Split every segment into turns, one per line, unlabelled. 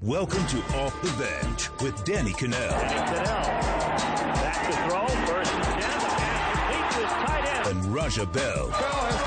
Welcome to Off the Bench with Danny Cannell.
Back to throw, first and 10, the pass complete to his tight end.
And Raja Bell.
Bell has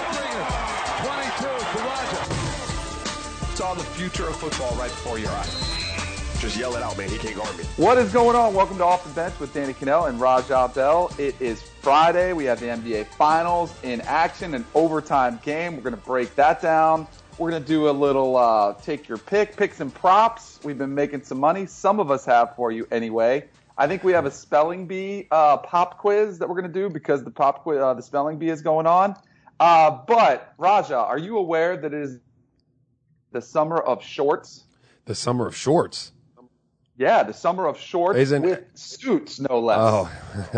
done 22 to Raja.
Saw the future of football right before your eyes. Just yell it out, man. He can't guard me.
What is going on? Welcome to Off the Bench with Danny Cannell and Raja Bell. It is Friday. We have the NBA Finals in action, an overtime game. We're going to break that down. We're going to do a little take your picks and props. We've been making some money. Some of us have for you anyway. I think we have a spelling bee pop quiz that we're going to do because the spelling bee is going on. But, Raja, are you aware that it is the summer of shorts?
The summer of shorts?
Yeah, the summer of shorts with suits, no less.
Oh.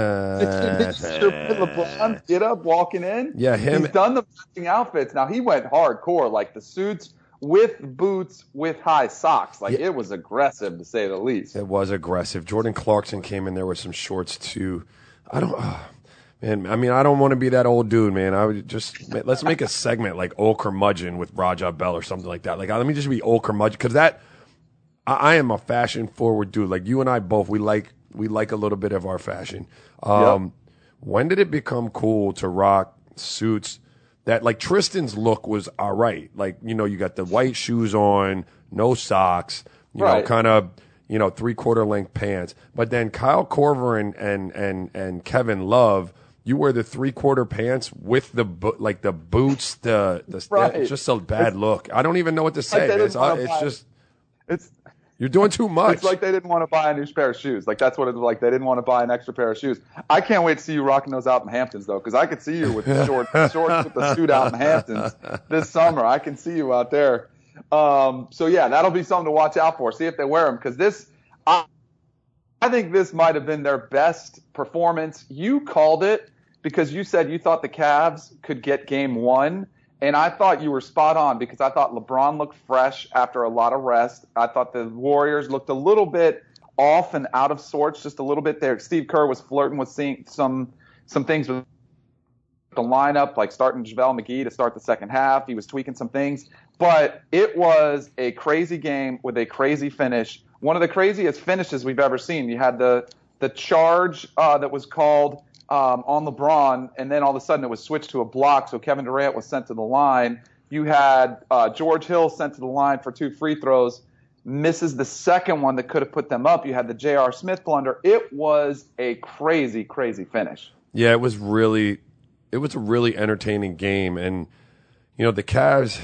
LeBron get up walking in.
Yeah, him.
He's done the matching outfits. Now, he went hardcore, like the suits with boots with high socks. Like, It was aggressive, to say the least.
It was aggressive. Jordan Clarkson came in there with some shorts, too. I don't want to be that old dude, man. I would let's make a segment like Old Curmudgeon with Raja Bell or something like that. Like, let me just be Old Curmudgeon, because I am a fashion-forward dude. Like, you and I both, we like a little bit of our fashion. When did it become cool to rock suits that, like, Tristan's look was all right? Like, you got the white shoes on, no socks, you know, kind of, three-quarter length pants. But then Kyle Korver and Kevin Love, you wear the three-quarter pants with the boots, it's just a bad look. I don't even know what to say. You're doing too much.
It's like they didn't want to buy a new pair of shoes. Like, that's what it's like. They didn't want to buy an extra pair of shoes. I can't wait to see you rocking those out in Hamptons, though, because I could see you with the shorts with the suit out in Hamptons this summer. I can see you out there. That'll be something to watch out for. See if they wear them, because I think this might have been their best performance. You called it because you said you thought the Cavs could get game one. And I thought you were spot on, because I thought LeBron looked fresh after a lot of rest. I thought the Warriors looked a little bit off and out of sorts, just a little bit there. Steve Kerr was flirting with seeing some things with the lineup, like starting JaVale McGee to start the second half. He was tweaking some things. But it was a crazy game with a crazy finish. One of the craziest finishes we've ever seen. You had the charge that was called on LeBron, and then all of a sudden it was switched to a block, so Kevin Durant was sent to the line. You had George Hill sent to the line for 2 free throws, misses the second one that could have put them up. You had the J.R. Smith blunder. It was a crazy, crazy finish.
Yeah, it was a really entertaining game. And, the Cavs,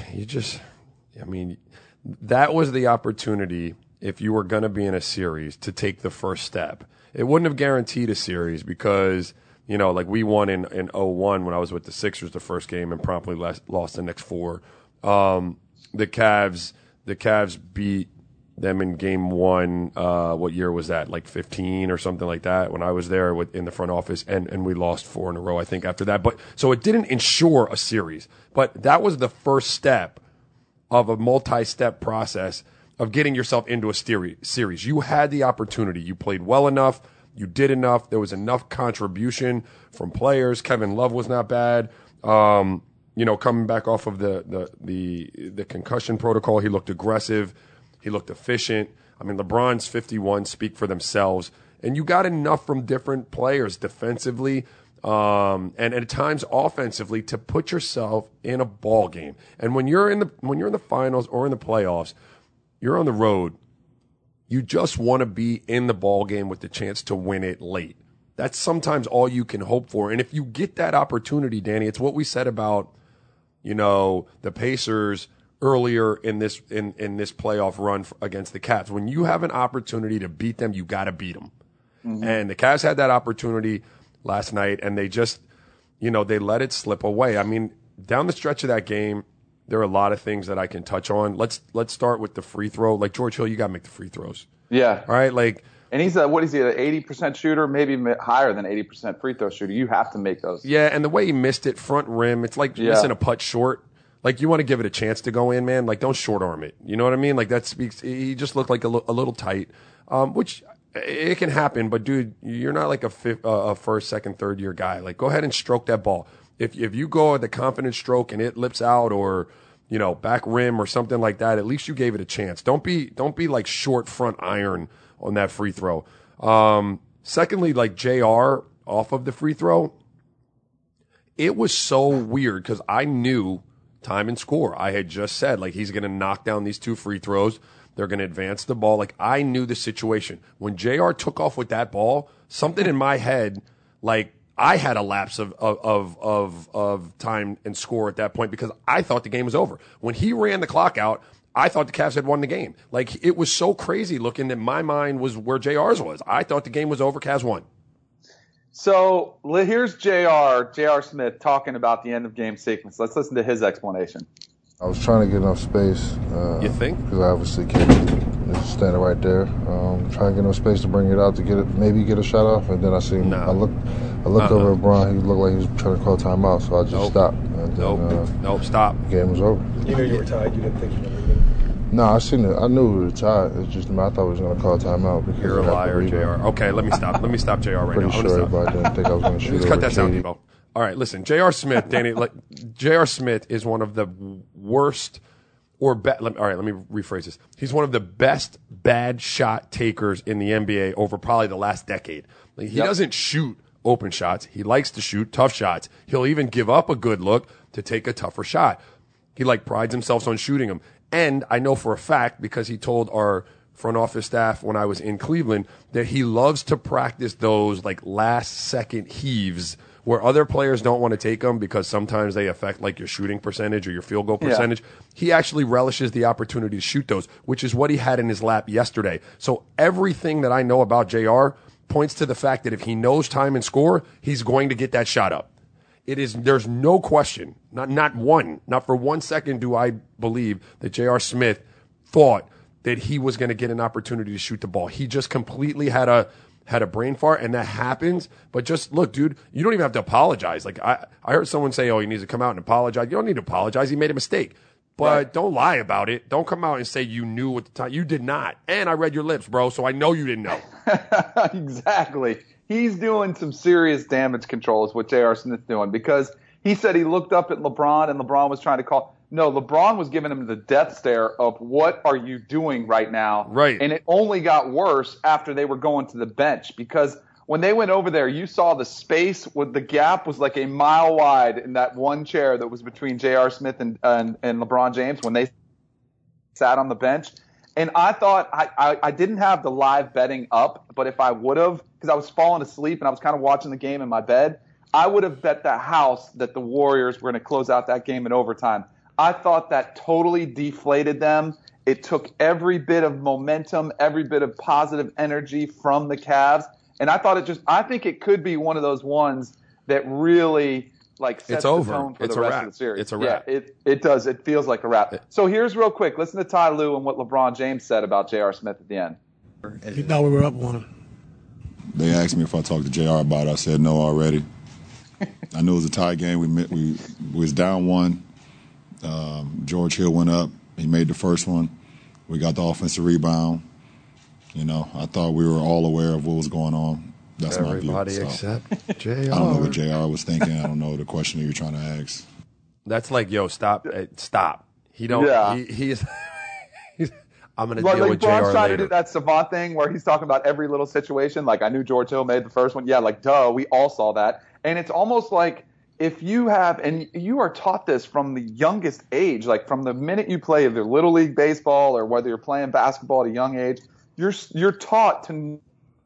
that was the opportunity, if you were going to be in a series, to take the first step. It wouldn't have guaranteed a series because – we won in 0-1 when I was with the Sixers the first game and promptly lost the next 4. The Cavs beat them in game 1. What year was that? Like 15 or something like that, when I was there in the front office, and we lost 4 in a row, I think, after that. But so it didn't ensure a series, but that was the first step of a multi-step process of getting yourself into a series. You had the opportunity. You played well enough. You did enough. There was enough contribution from players. Kevin Love was not bad. Coming back off of the concussion protocol, he looked aggressive. He looked efficient. LeBron's 51 speak for themselves. And you got enough from different players defensively and at times offensively to put yourself in a ball game. And when you're in the finals or in the playoffs, you're on the road. You just want to be in the ball game with the chance to win it late. That's sometimes all you can hope for. And if you get that opportunity, Danny, it's what we said about, the Pacers earlier in this playoff run against the Cavs. When you have an opportunity to beat them, you got to beat them. Mm-hmm. And the Cavs had that opportunity last night, and they just, they let it slip away. Down the stretch of that game, there are a lot of things that I can touch on. Let's start with the free throw. Like, George Hill, you got to make the free throws.
Yeah.
All right?
And he's an 80% shooter, maybe higher than 80% free throw shooter. You have to make those.
Yeah, and the way he missed it, front rim, it's like missing a putt short. Like, you want to give it a chance to go in, man. Like, don't short arm it. You know what I mean? Like, that speaks. He just looked like a little tight, which it can happen. But, dude, you're not like a first, second, third year guy. Like, go ahead and stroke that ball. If you go at the confident stroke and it lips out, or back rim or something like that, at least you gave it a chance. Don't be like short front iron on that free throw. Secondly, like JR off of the free throw, it was so weird because I knew time and score. I had just said, like, he's going to knock down these 2 free throws. They're going to advance the ball. Like, I knew the situation. When JR took off with that ball, something in my head, like, I had a lapse of time and score at that point because I thought the game was over. When he ran the clock out, I thought the Cavs had won the game. Like, it was so crazy looking that my mind was where JR's was. I thought the game was over. Cavs won.
So here's J.R. Smith talking about the end of game sequence. Let's listen to his explanation.
I was trying to get enough space.
You think?
Because I obviously can't just standing right there. Trying to get enough space to bring it out to maybe get a shot off. And then I see him. I looked over at Bron. He looked like he was trying to call timeout. So I just stopped. And then,
stop.
The game was over.
You knew you were tied. You didn't think you were going to
No, I seen it. I knew we were tied. It's just I thought we was going to call a timeout. Because
you're a liar, JR. Okay, let me stop. Let me stop JR right now.
Pretty sure everybody didn't think I was going to shoot.
Let's cut that sound, Debo. All right, listen, J.R. Smith, Danny. J.R. Smith is one of the worst all right, let me rephrase this. He's one of the best bad shot takers in the NBA over probably the last decade. Like, he doesn't shoot open shots. He likes to shoot tough shots. He'll even give up a good look to take a tougher shot. He prides himself on shooting them. And I know for a fact, because he told our front office staff when I was in Cleveland, that he loves to practice those last second heaves where other players don't want to take them because sometimes they affect your shooting percentage or your field goal percentage. Yeah. He actually relishes the opportunity to shoot those, which is what he had in his lap yesterday. So everything that I know about JR points to the fact that if he knows time and score, he's going to get that shot up. There's no question, not for 1 second do I believe that J.R. Smith thought that he was going to get an opportunity to shoot the ball. He just completely had a brain fart, and that happens. But just look, dude, you don't even have to apologize. I heard someone say, oh, he needs to come out and apologize. You don't need to apologize. He made a mistake. But don't lie about it. Don't come out and say you knew at the time. You did not. And I read your lips, bro, so I know you didn't know.
Exactly. He's doing some serious damage control is what J.R. Smith's doing, because he said he looked up at LeBron and LeBron was trying to call. No, LeBron was giving him the death stare of what are you doing right now?
Right.
And it only got worse after they were going to the bench, because when they went over there, you saw the space with the gap was like a mile wide in that one chair that was between J.R. Smith and LeBron James when they sat on the bench. And I thought I didn't have the live betting up, but if I would have, because I was falling asleep and I was kind of watching the game in my bed, I would have bet the house that the Warriors were going to close out that game in overtime. I thought that totally deflated them. It took every bit of momentum, every bit of positive energy from the Cavs. And I think it could be one of those ones that really sets the tone for the rest of the series.
It's a wrap.
Yeah, it does. It feels like a wrap. So here's real quick. Listen to Ty Lue and what LeBron James said about J.R. Smith at the end.
You thought we were up on him.
They asked me if I talked to JR about it. I said no already. I knew it was a tie game. We was down one. George Hill went up. He made the first one. We got the offensive rebound. I thought we were all aware of what was going on. That's
everybody
my view.
Except JR.
I don't know what JR was thinking. I don't know the question that you're trying to ask.
That's stop. He don't. Yeah. He's I'm going to deal with JR later.
Trying to do that savant thing where he's talking about every little situation. I knew George Hill made the first one. Yeah, duh, we all saw that. And it's almost like if you have, and you are taught this from the youngest age, from the minute you play either Little League baseball or whether you're playing basketball at a young age, you're taught to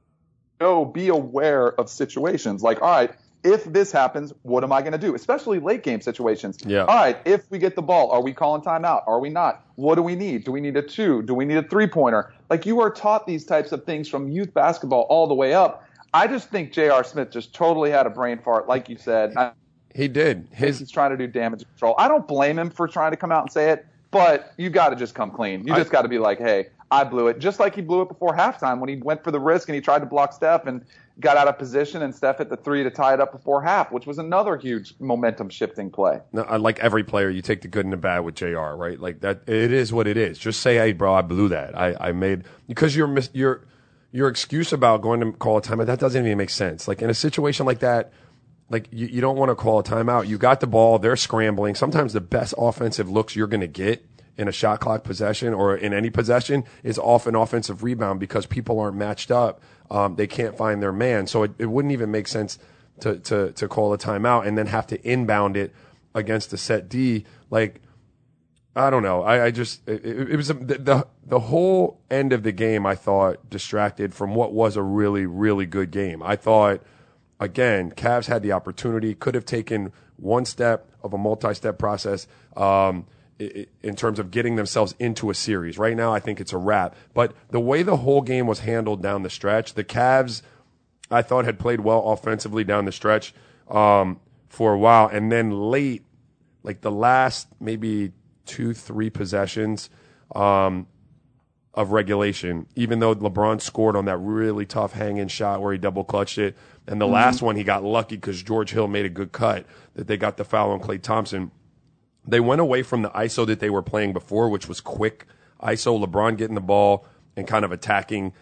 be aware of situations. All right, if this happens, what am I going to do? Especially late game situations.
Yeah.
All right, if we get the ball, are we calling timeout? Are we not? What do we need? Do we need a 2? Do we need a 3-pointer? You are taught these types of things from youth basketball all the way up. I just think J.R. Smith just totally had a brain fart, like you said.
He did.
He's trying to do damage control. I don't blame him for trying to come out and say it, but you got to just come clean. You just got to be like, hey, I blew it. Just like he blew it before halftime when he went for the risk and he tried to block Steph and got out of position, and Steph hit the 3 to tie it up before half, which was another huge momentum-shifting play.
No, like every player, you take the good and the bad with JR, right? That. It is what it is. Just say, hey, bro, I blew that. I made – because your excuse about going to call a timeout, that doesn't even make sense. In a situation like that, like you don't want to call a timeout. You got the ball, they're scrambling. Sometimes the best offensive looks you're going to get in a shot clock possession or in any possession is off an offensive rebound because people aren't matched up. They can't find their man. So it wouldn't even make sense to call a timeout and then have to inbound it against a set D. Like, I don't know. It was the whole end of the game, I thought, distracted from what was a really, really good game. I thought, again, Cavs had the opportunity, could have taken one step of a multi-step process in terms of getting themselves into a series. Right now, I think it's a wrap. But the way the whole game was handled down the stretch, the Cavs, I thought, had played well offensively down the stretch for a while. And then late, like the last maybe 2-3 possessions of regulation, even though LeBron scored on that really tough hang-in shot where he double-clutched it, and the last one he got lucky because George Hill made a good cut that they got the foul on Klay Thompson. They went away from the ISO that they were playing before, which was quick ISO, LeBron getting the ball and kind of attacking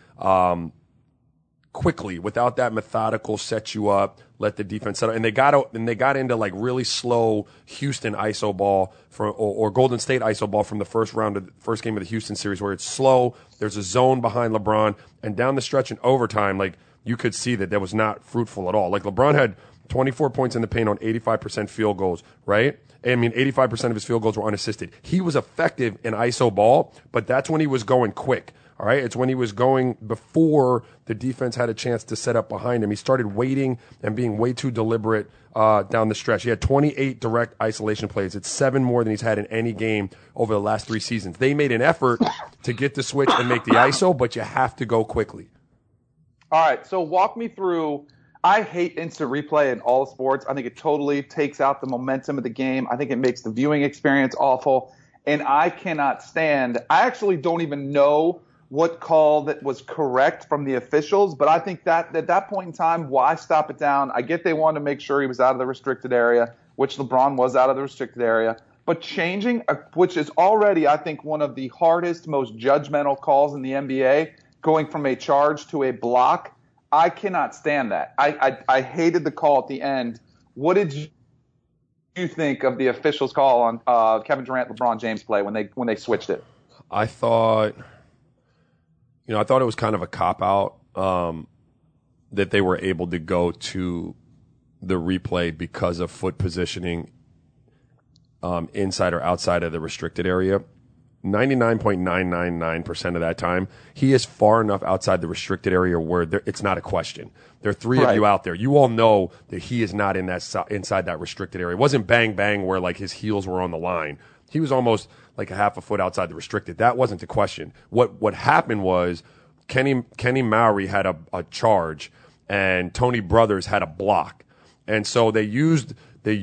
quickly without that methodical set you up, let the defense settle. And they got into like really slow Houston ISO ball or Golden State ISO ball from the first game of the Houston series where it's slow. There's a zone behind LeBron, and down the stretch in overtime, like you could see that was not fruitful at all. Like LeBron had 24 points in the paint on 85% field goals, right? I mean, 85% of his field goals were unassisted. He was effective in ISO ball, but that's when he was going quick. All right, it's when he was going before the defense had a chance to set up behind him. He started waiting and being way too deliberate down the stretch. He had 28 direct isolation plays. It's 7 more than he's had in any game over the last 3 seasons. They made an effort to get the switch and make the ISO, but you have to go quickly.
All right, so walk me through. I hate instant replay in all sports. I think it totally takes out the momentum of the game. I think it makes the viewing experience awful, and I cannot stand. I actually don't even know what call that was correct from the officials, but I think that at that point in time, why stop it down? I get they wanted to make sure he was out of the restricted area, which LeBron was out of the restricted area, but changing, which is already, I think, one of the hardest, most judgmental calls in the NBA, going from a charge to a block, I cannot stand that. I hated the call at the end. What did you think of the officials' call on Kevin Durant, LeBron James play when they switched it?
I thought it was kind of a cop-out that they were able to go to the replay because of foot positioning inside or outside of the restricted area. 99.999% of that time, he is far enough outside the restricted area where it's not a question. There are 3 of you out there. You all know that he is not inside that restricted area. It wasn't bang bang where like his heels were on the line. He was almost like a half a foot outside the restricted. That wasn't the question. What happened was Kenny Mowry had a charge and Tony Brothers had a block. And so they used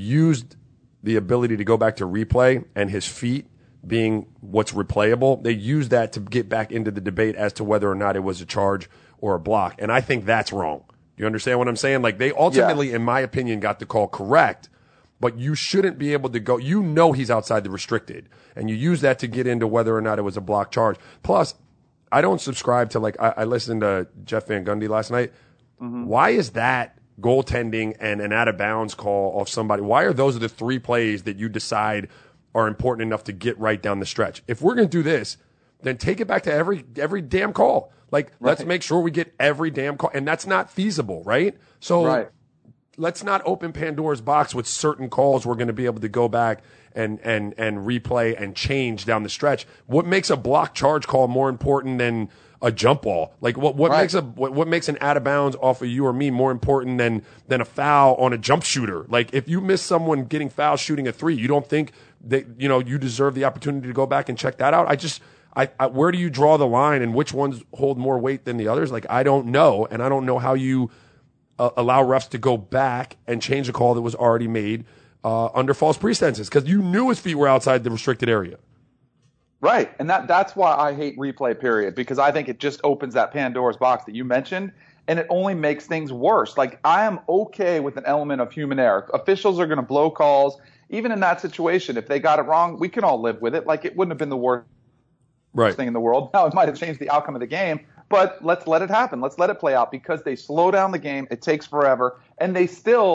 the ability to go back to replay and his feet being what's replayable. They used that to get back into the debate as to whether or not it was a charge or a block. And I think that's wrong. Do you understand what I'm saying? Like they ultimately, in my opinion, got the call correct, but you shouldn't be able to go, he's outside the restricted, and you use that to get into whether or not it was a block charge. Plus, I don't subscribe to I listened to Jeff Van Gundy last night. Mm-hmm. Why is that goaltending and an out of bounds call of somebody? Why are those the 3 plays that you decide are important enough to get right down the stretch? If we're going to do this, then take it back to every damn call. Let's make sure we get every damn call. And that's not feasible, right? So let's not open Pandora's box with certain calls we're going to be able to go back and replay and change down the stretch. What makes a block charge call more important than a jump ball? Like what makes an out of bounds off of you or me more important than a foul on a jump shooter? Like if you miss someone getting fouled shooting a 3, you don't think that you deserve the opportunity to go back and check that out? I where do you draw the line and which ones hold more weight than the others? Like I don't know, and I don't know how you allow refs to go back and change a call that was already made under false pretenses because you knew his feet were outside the restricted area.
Right, and that's why I hate replay, period, because I think it just opens that Pandora's box that you mentioned, and it only makes things worse. Like, I am okay with an element of human error. Officials are going to blow calls. Even in that situation, if they got it wrong, we can all live with it. Like, it wouldn't have been the worst thing in the world. Now, it might have changed the outcome of the game, but let's let it happen. Let's let it play out because they slow down the game. It takes forever, and they still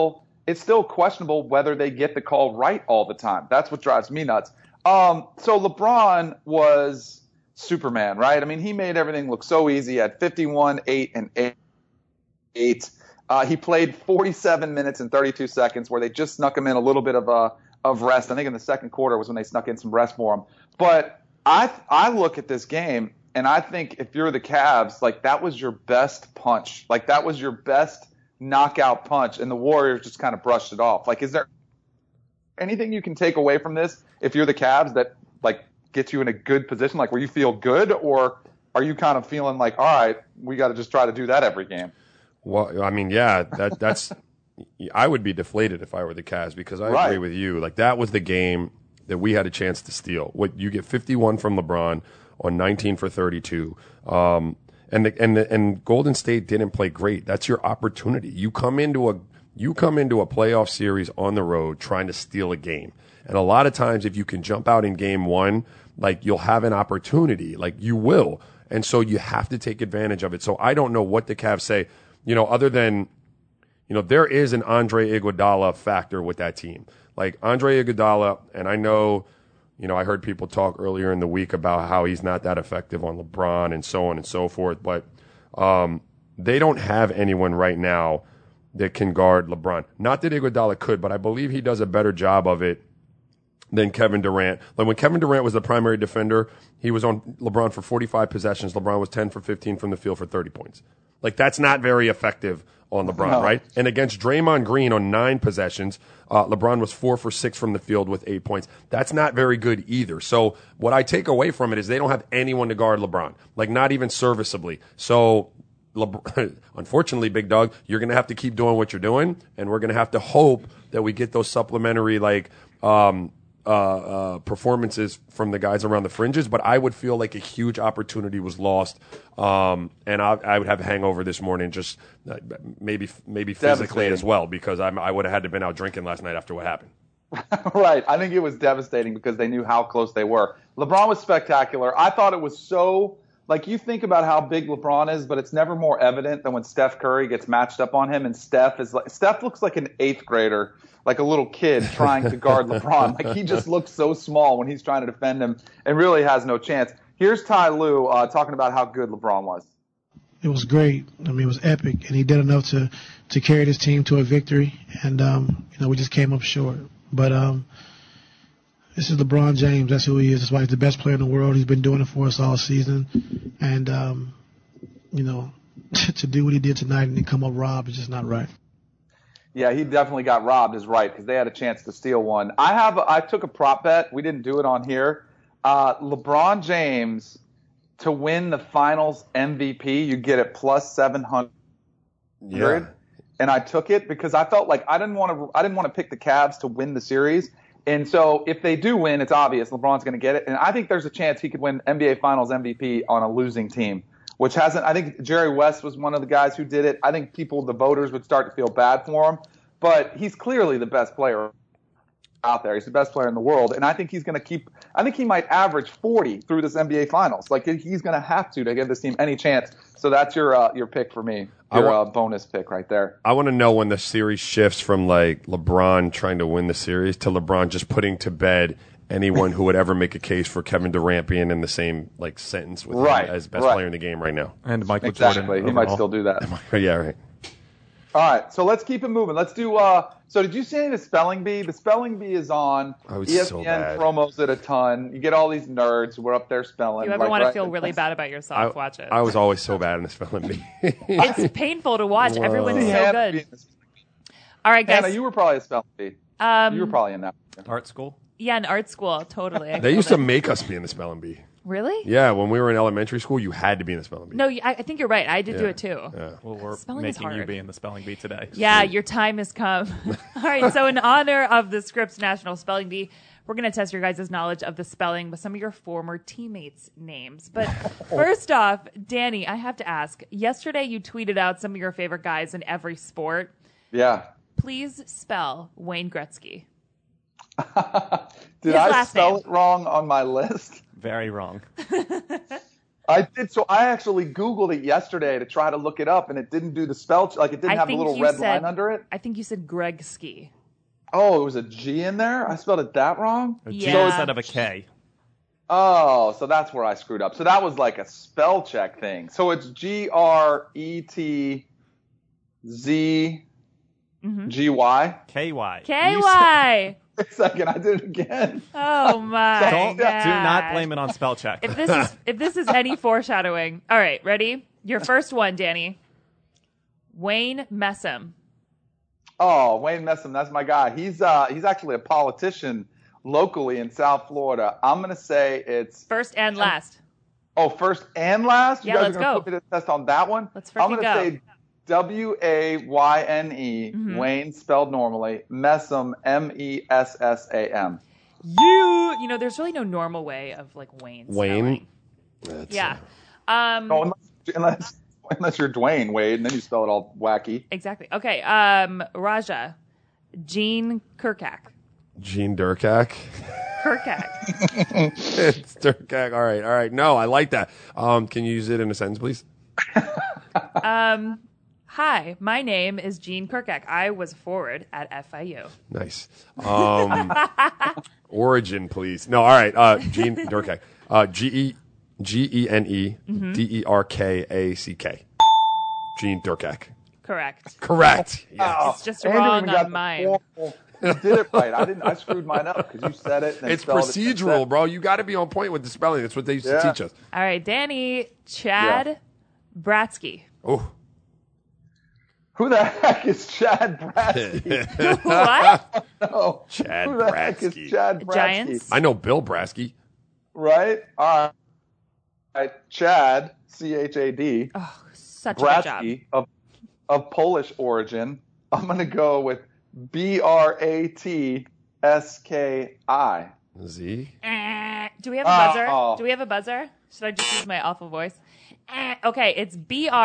it's still questionable whether they get the call right all the time. That's what drives me nuts. So LeBron was Superman, right? I mean, he made everything look so easy at 51, 8, and 8. He played 47 minutes and 32 seconds where they just snuck him in a little bit of rest. I think in the second quarter was when they snuck in some rest for him. But I look at this game, and I think if you're the Cavs, like, that was your best punch. Like, that was your best knockout punch, and the Warriors just kind of brushed it off. Like, is there anything you can take away from this if you're the Cavs that, like, gets you in a good position, like where you feel good, or are you kind of feeling like, all right, we got to just try to do that every game?
Well, I mean, yeah, that's I would be deflated if I were the Cavs, because I agree with you. Like, that was the game that we had a chance to steal. What you get 51 from LeBron on 19 for 32. And Golden State didn't play great. That's your opportunity. You come into a playoff series on the road trying to steal a game. And a lot of times, if you can jump out in game one, like, you'll have an opportunity. Like, you will. And so you have to take advantage of it. So I don't know what the Cavs say, other than, there is an Andre Iguodala factor with that team. Like, Andre Iguodala, and I know, I heard people talk earlier in the week about how he's not that effective on LeBron and so on and so forth, but they don't have anyone right now that can guard LeBron. Not that Iguodala could, but I believe he does a better job of it than Kevin Durant. Like, when Kevin Durant was the primary defender, he was on LeBron for 45 possessions. LeBron was 10 for 15 from the field for 30 points. Like, that's not very effective on LeBron, right? And against Draymond Green on 9 possessions, LeBron was 4 for 6 from the field with 8 points. That's not very good either. So what I take away from it is they don't have anyone to guard LeBron, like, not even serviceably. So unfortunately, big dog, you're going to have to keep doing what you're doing, and we're going to have to hope that we get those supplementary, like, performances from the guys around the fringes. But I would feel like a huge opportunity was lost, and I would have a hangover this morning, just maybe physically as well, because I would have had to been out drinking last night after what happened.
Right. I think it was devastating because they knew how close they were. LeBron was spectacular. I thought it was so, like, you think about how big LeBron is, but it's never more evident than when Steph Curry gets matched up on him, and Steph looks like an 8th grader, like a little kid trying to guard LeBron. Like, he just looks so small when he's trying to defend him and really has no chance. Here's Ty Lue talking about how good LeBron was.
It was great. I mean, it was epic, and he did enough to carry this team to a victory, and we just came up short. But this is LeBron James. That's who he is. That's why he's the best player in the world. He's been doing it for us all season, and to do what he did tonight and then come up robbed is just not right.
Yeah, he definitely got robbed is right, because they had a chance to steal one. I took a prop bet. We didn't do it on here. LeBron James to win the Finals MVP, you get it plus 700. Yeah. And I took it because I felt like I didn't want to pick the Cavs to win the series. And so if they do win, it's obvious LeBron's going to get it. And I think there's a chance he could win NBA Finals MVP on a losing team, which hasn't. I think Jerry West was one of the guys who did it. I think the voters would start to feel bad for him. But he's clearly the best player out there. He's the best player in the world. And I think he's going to keep – I think he might average 40 through this NBA Finals. Like, he's going to have to give this team any chance. So that's your pick for me, your bonus pick right there.
I want to know when the series shifts from, like, LeBron trying to win the series to LeBron just putting to bed anyone who would ever make a case for Kevin Durant being in the same, like, sentence with him as best player in the game right now.
And Michael
Jordan.
Exactly.
He might still do that.
Yeah, right.
All right, so let's keep it moving. Let's do so did you see any of the spelling bee? The spelling bee is on. ESPN
so bad.
Promos it a ton. You get all these nerds who are up there spelling.
You ever want to feel really bad about yourself, watch it.
I was always so bad in the spelling bee.
It's painful to watch. Whoa. Everyone's so good. All right, guys.
Hannah, you were probably a spelling bee. You were probably in that.
Art school?
Yeah, in art school, totally.
They used to make us be in the spelling bee.
Really?
Yeah, when we were in elementary school, you had to be in the spelling bee.
No, I think you're right. I did do it too.
Yeah.
Well, we're
spelling
making you be in the spelling bee today.
Yeah, your time has come. All right, so in honor of the Scripps National Spelling Bee, we're going to test your guys' knowledge of the spelling with some of your former teammates' names. But first off, Danny, I have to ask. Yesterday, you tweeted out some of your favorite guys in every sport.
Yeah.
Please spell Wayne Gretzky.
Did I spell it wrong on my list?
Very wrong.
I did. So I actually Googled it yesterday to try to look it up, and it didn't do the spell. Like it didn't have a little red line under it.
I think you said Gretzky.
Oh, it was a G in there? I spelled it that wrong?
A G instead of a K.
Oh, so that's where I screwed up. So that was like a spell check thing. So it's Gretzgy.
KY.
KY.
Wait a second, I did it again.
Oh my
Do
God.
not blame it on spell check.
If this is any foreshadowing. All right, ready? Your first one, Danny. Wayne Messam.
Oh, Wayne Messam, that's my guy. He's actually a politician locally in South Florida. I'm gonna say it's
first and last.
Oh, first and last?
Yeah,
you guys
let's
are gonna
go.
put me to the test on that one?
Let's freaking
I'm gonna
go.
say Wayne, Wayne spelled normally, Messam, Messam.
You know, there's really no normal way of like Wayne.
Wayne.
Yeah.
Unless you're Dwayne Wade, and then you spell it all wacky.
Exactly. Okay. Raja, Gene Kirkak.
Gene Durkak.
Kirkak.
It's Durkak. All right. No, I like that. Can you use it in a sentence, please?
Hi, my name is Gene Kirkak. I was a forward at FIU.
Nice. Origin, please. No, all right. Gene Durkak. Generkack. Gene Durkak.
Correct.
Correct. Yes.
It's just
Andrew
wrong
even got
on
the
mine.
You did it right. I screwed mine up because you said it. And
It's
spelled
procedural, bro. You got to be on point with the spelling. That's what they used to teach us.
All right, Danny, Chad Bratsky.
Oh.
Who the heck is Chad Bratsky?
What?
No.
Chad
Who the heck is
Bratsky.
Chad Bratsky?
Giants?
I know Bill Brasky.
Right? All right. Chad, C-H-A-D.
Oh, such a good job.
Bratsky of Polish origin. I'm going to go with B-R-A-T-S-K-I.
Z.
Do we have a buzzer? Do we have a buzzer? Should I just use my awful voice? Okay, it's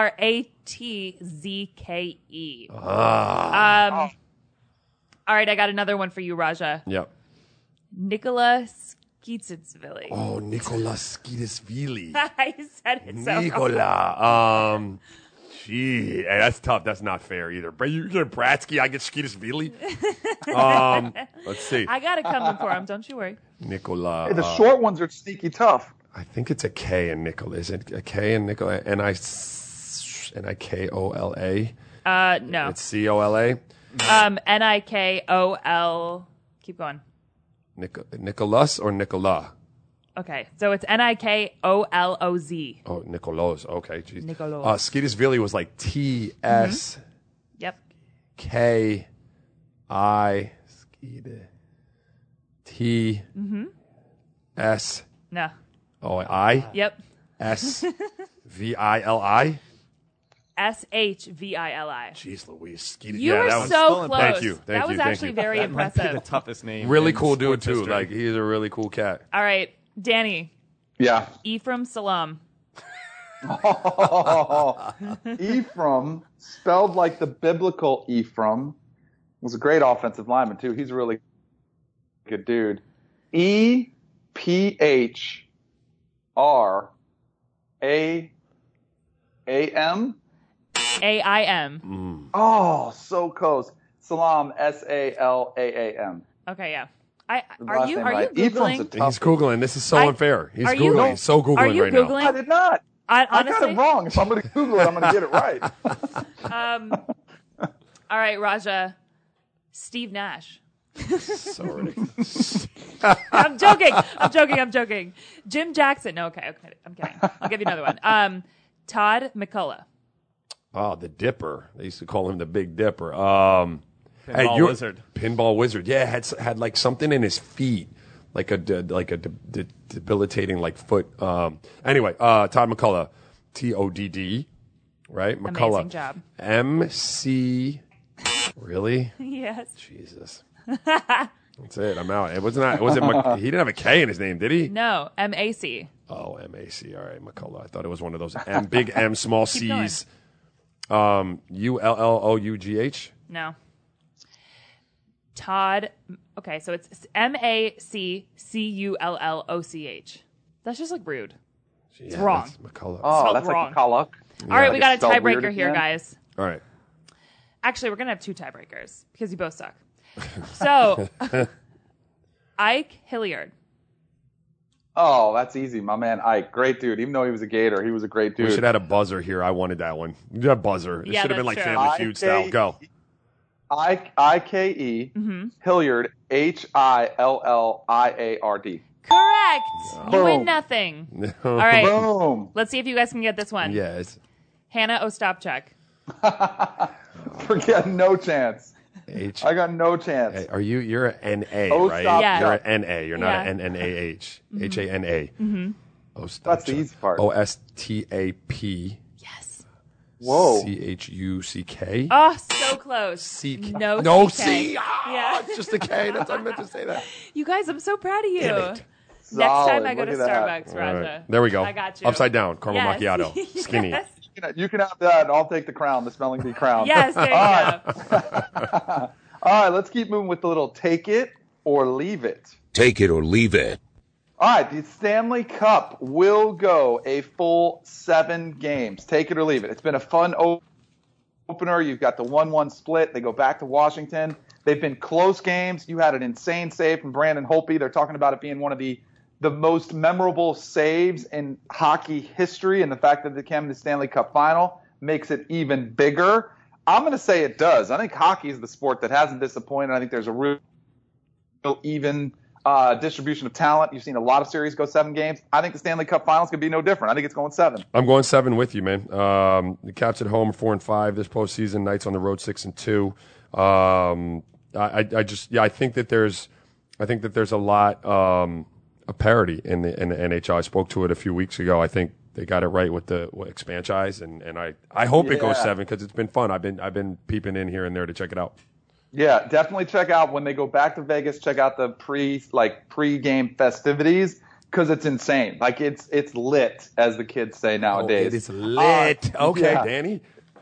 B-R-A-T-Z-K-E. All right, I got another one for you, Raja.
Yep.
Nikola Skitsvili.
Oh, Nikola Skitsvili.
I said it so
Nikola. Gee, hey, that's tough. That's not fair either. But you get Bratsky, I get Skitsvili. Let's see.
I got it coming for him. Don't you worry.
Nikola.
Hey, the short ones are sneaky tough.
I think it's a K in Nikola. Is it a K in Nikola? N-I-K-O-L-A?
No.
It's C-O-L-A?
N-I-K-O-L. Keep going.
Nicholas or Nicola?
Okay, so it's N-I-K-O-L-O-Z.
Oh, Nicolos. Okay, jeez.
Nicolos.
Skitsvili was like T-S.
Yep.
K-I. T. S.
No.
Oh, I?
Yep.
S. V-I-L-I?
S-H-V-I-L-I.
Jeez Louise.
You were so close.
Thank you.
That was actually very
That might be
impressive.
the toughest name.
Really
in
cool dude,
sports
too.
history.
Like, he's a really cool cat.
All right, Danny.
Yeah.
Ephraim Salam.
Ephraim, spelled like the biblical Ephraim, was a great offensive lineman, too. He's a really good dude. E-P-H-R-A-A-M?
A-I-M.
Oh, so close. Salam, S-A-L-A-A-M.
Okay, yeah.
The
Are
last
you
name right.
Googling?
Ephraim's a tough
He's Googling. This is so unfair. He's
are you-
Googling. He's so Googling
Are you
right
Googling?
I did not. I got
Honestly?
it wrong. If I'm going to Google it, I'm going to get it right.
All right, Raja. Steve Nash.
now. So ridiculous.
I'm joking. Jim Jackson. No, okay. I'm kidding. I'll give you another one. Todd McCullough.
Oh, the Dipper. They used to call him the Big Dipper.
Pinball Wizard.
Pinball Wizard. Yeah, had like something in his feet, like a debilitating like foot. Anyway, Todd McCullough, T-O-D-D, right? McCullough.
Amazing job.
M-C. Really?
Yes.
Jesus. That's it. I'm out. It wasn't. He didn't have a K in his name, did he?
No, M-A-C.
Oh, M-A-C. All right, McCullough. I thought it was one of those big M, small
Keep going.
C's. U-L-L-O-U-G-H.
No. Todd. Okay, so it's M-A-C-C-U-L-L-O-C-H. That's just like rude. It's wrong.
McCulloch.
Oh, that's
wrong.
like McCulloch.
All right, we got a
It's spelled weird
tiebreaker here,
again.
guys.
All right.
Actually, we're going to have two tiebreakers because you both suck. So, Ike Hilliard.
Oh, that's easy. My man Ike. Great dude. Even though he was a Gator, he was a great dude.
We should have had a buzzer here. I wanted that one. You have buzzer. It
Yeah,
should have been like
that's true.
Family Feud style. Go.
Ike, Hilliard, Hilliard.
Correct. You win nothing. All right.
Boom.
Let's see if you guys can get this one.
Yes.
Hannah Ostapchuk.
Forget no chance. I got no chance.
Hey, you're an NA,
Oh,
right?
stop.
Yeah.
You're an NA. You're not
Yeah.
an NAH. HANA.
That's the easy part.
OSTAP.
Yes.
Whoa.
CHUCK.
Oh, so close.
CK.
No,
No
CK.
C.
Yeah.
It's just a K. That's I meant to say that.
You guys, I'm so proud of you.
Damn it.
Next time I
Solid.
go to
Look at that.
Starbucks,
All
Raja.
right. There we go.
I got you.
Upside down. Caramel
Yes.
macchiato. Skinny.
Yes.
You can have that, and I'll take the crown, the spelling bee crown.
Yes, there you go.
All right, let's keep moving with the little take it or leave it.
Take it or leave it.
All right, the Stanley Cup will go a full 7 games. Take it or leave it. It's been a fun opener. You've got the 1-1 split. They go back to Washington. They've been close games. You had an insane save from Brandon Holtby. They're talking about it being one of the most memorable saves in hockey history, and the fact that they came in the Stanley Cup final makes it even bigger. I'm going to say it does. I think hockey is the sport that hasn't disappointed. I think there's a real even distribution of talent. You've seen a lot of series go 7 games. I think the Stanley Cup Finals could be no different. I think it's going 7.
I'm going 7 with you, man. The Caps at home are 4-5 this postseason. Knights on the road 6-2. I think that there's a lot of parity in the NHL. I spoke to it a few weeks ago. I think they got it right with the expanchise, and I hope it goes 7 because it's been fun. I've been peeping in here and there to check it out.
Yeah, definitely check out when they go back to Vegas. Check out the pre-game festivities because it's insane. Like it's lit, as the kids say nowadays.
It is lit. Okay,
yeah.
Danny.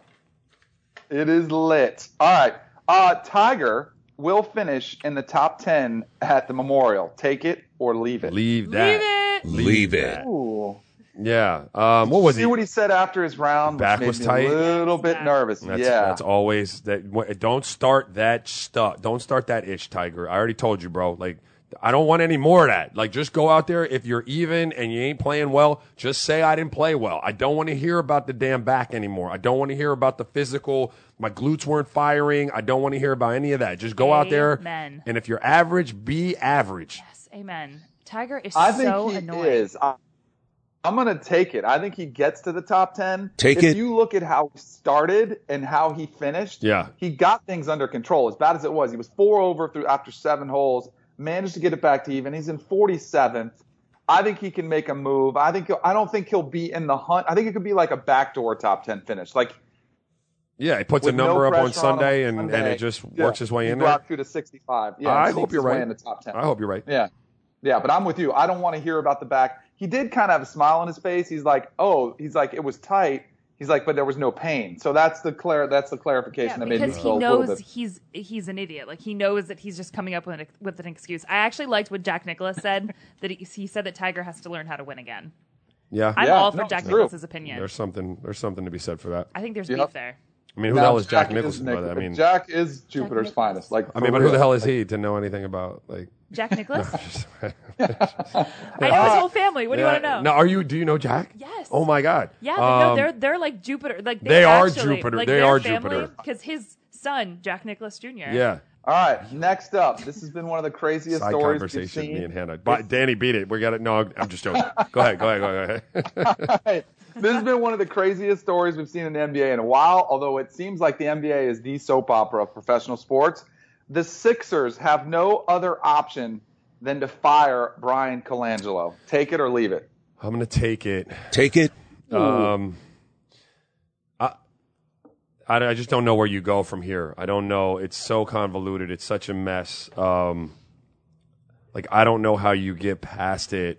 It is lit. All right. Tiger will finish in the top 10 at the Memorial. Take it or leave it.
Leave that.
Leave it.
Ooh.
Yeah. What was
See
he?
what he said after his round?
Back
which
was
made
tight.
me a little bit nervous.
That's always that. Don't start that stuff. Don't start that itch, Tiger. I already told you, bro. Like, I don't want any more of that. Like, just go out there. If you're even and you ain't playing well, just say I didn't play well. I don't want to hear about the damn back anymore. I don't want to hear about the physical. My glutes weren't firing. I don't want to hear about any of that. Just go out there.
Amen.
And if you're average, be average.
Yes, amen. Tiger is
I think
so
he
annoying.
is. I'm going to take it. I think he gets to the top 10.
Take
if
it.
If you look at how he started and how he finished,
Yeah.
he got things under control. As bad as it was, he was 4 over after 7 holes, managed to get it back to even. He's in 47th. I think he can make a move. I don't think he'll be in the hunt. I think it could be like a backdoor top 10 finish. Like,
Yeah, he puts a
with no
number up on
pressure
Sunday,
him
and it just works his way
he
in there.
dropped through to 65. Yeah,
I
and
hope
sneaks
you're
his way
right.
in the top 10.
I hope you're right.
Yeah. Yeah, but I'm with you. I don't want to hear about the back. He did kind of have a smile on his face. He's like, it was tight. He's like, but there was no pain. So that's the clarification that made me
because
feel
he
a little
knows
bit.
he's an idiot. Like, he knows that he's just coming up with an excuse. I actually liked what Jack Nicklaus said, that he said that Tiger has to learn how to win again.
Yeah.
I'm all for Jack
true.
Nicklaus's opinion.
There's something to be said for that.
I think there's
Yep.
beef there.
I mean, who the hell is Jack Nicholson?
Nick-
I mean,
Jack is Jupiter's finest. Like,
but who the hell is he to know anything about like?
Jack Nicklaus? I know his whole family. What do you want to know?
No, do you know Jack?
Yes.
Oh my God.
Yeah, but no, they're like Jupiter. Like
They are
actually,
Jupiter.
Like,
They
their
are
family,
Jupiter.
because his son, Jack Nicklaus Jr.
Yeah.
All right, next up. This has been one of the craziest
Side
stories we've
conversation,
seen.
me and Hannah. But Danny beat it. We got it. No, I'm just joking. Go ahead.
This has been one of the craziest stories we've seen in the NBA in a while, although it seems like the NBA is the soap opera of professional sports. The Sixers have no other option than to fire Brian Colangelo. Take it or leave it.
I'm going to take it.
Take it.
I just don't know where you go from here. I don't know. It's so convoluted. It's such a mess. I don't know how you get past it.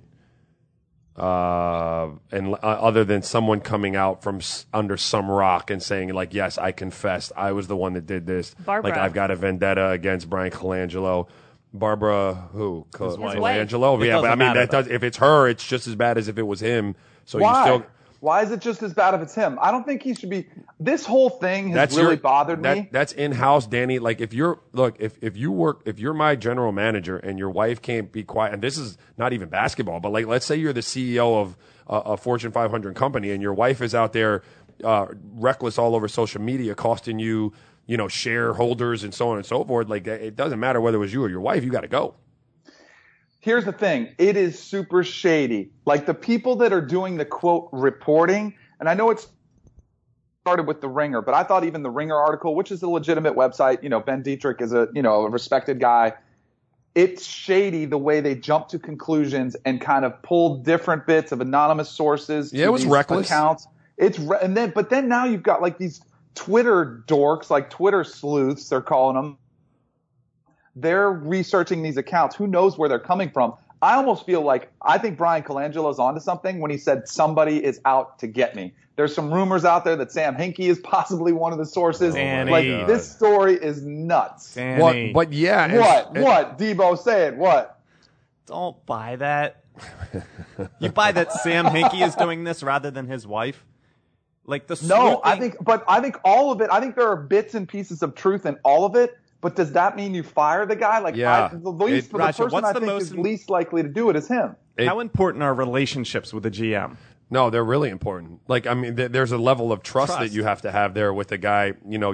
And other than someone coming out from under some rock and saying, like, yes, I confessed. I was the one that did this.
Barbara.
Like, I've got a vendetta against Brian Colangelo. Barbara, who?
His wife.
Colangelo?
It
Yeah, but I
doesn't
mean,
matter,
if it's her, it's just as bad as if it was him. So
Why? Why is it just as bad if it's him? I don't think he should be. This whole thing has bothered me.
That's in-house, Danny. Like if you're if you're my general manager and your wife can't be quiet, and this is not even basketball, but like let's say you're the CEO of a Fortune 500 company and your wife is out there reckless all over social media, costing you, shareholders and so on and so forth. Like it doesn't matter whether it was you or your wife, you got to go.
Here's the thing. It is super shady. Like the people that are doing the quote reporting, and I know it's started with The Ringer, but I thought even the Ringer article, which is a legitimate website, Ben Dietrich is a respected guy. It's shady the way they jump to conclusions and kind of pull different bits of anonymous sources.
Yeah, it was reckless.
Accounts. But then now you've got like these Twitter dorks, like Twitter sleuths, they're calling them. They're researching these accounts. Who knows where they're coming from? I almost feel like I think Brian Colangelo's onto something when he said somebody is out to get me. There's some rumors out there that Sam Hinkie is possibly one of the sources.
Danny.
Like this story is nuts.
Danny.
What? Yeah.
What? Debo, say it. What?
Don't buy that. You buy that Sam Hinkie is doing this rather than his wife? Like the
No, I think all of it. I think there are bits and pieces of truth in all of it. But does that mean you fire the guy? Like,
yeah.
the person I think is least likely to do it is him.
How important are relationships with the GM?
No, they're really important. Like, I mean, there's a level of trust that you have to have there with the guy,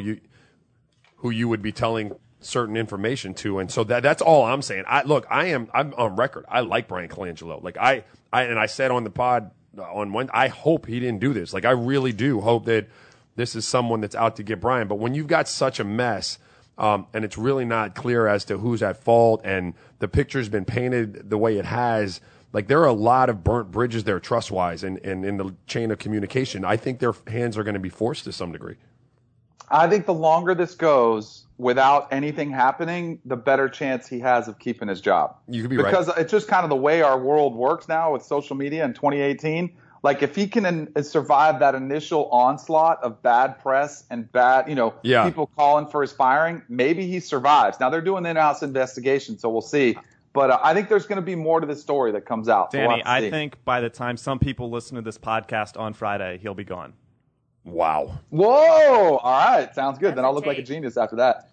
who you would be telling certain information to, and so that's all I'm saying. I'm on record. I like Brian Colangelo. Like, I said on the pod on Wednesday, I hope he didn't do this. Like, I really do hope that this is someone that's out to get Brian. But when you've got such a mess. And it's really not clear as to who's at fault, and the picture's been painted the way it has. Like, there are a lot of burnt bridges there, trust-wise, and in the chain of communication. I think their hands are going to be forced to some degree.
I think the longer this goes without anything happening, the better chance he has of keeping his job.
You could be
right. Because it's just kind of the way our world works now with social media in 2018. Like, if he can survive that initial onslaught of bad press and bad, people calling for his firing, maybe he survives. Now, they're doing the in-house investigation, so we'll see. But I think there's going to be more to this story that comes out.
Danny, I think by the time some people listen to this podcast on Friday, he'll be gone.
Wow.
Whoa. All right. Sounds good. Then I'll look like a genius after that.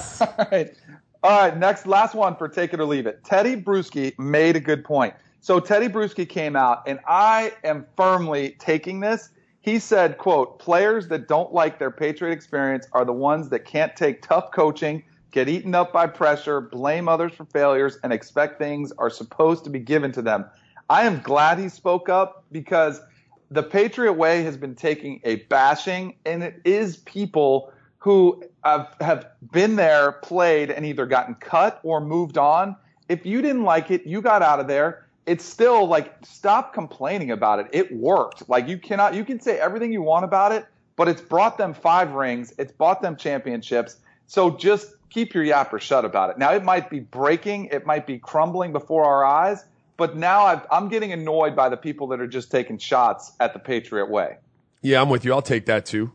All right. Last one for Take It or Leave It. Teddy Bruschi made a good point. So Teddy Bruschi came out, and I am firmly taking this. He said, quote, players that don't like their Patriot experience are the ones that can't take tough coaching, get eaten up by pressure, blame others for failures, and expect things are supposed to be given to them. I am glad he spoke up because the Patriot way has been taking a bashing, and it is people who have been there, played, and either gotten cut or moved on. If you didn't like it, you got out of there. It's still like, stop complaining about it. It worked. Like, you can say everything you want about it, but it's brought them 5 rings. It's bought them championships. So just keep your yapper shut about it. Now, it might be breaking. It might be crumbling before our eyes. But now I'm getting annoyed by the people that are just taking shots at the Patriot way.
Yeah, I'm with you. I'll take that too.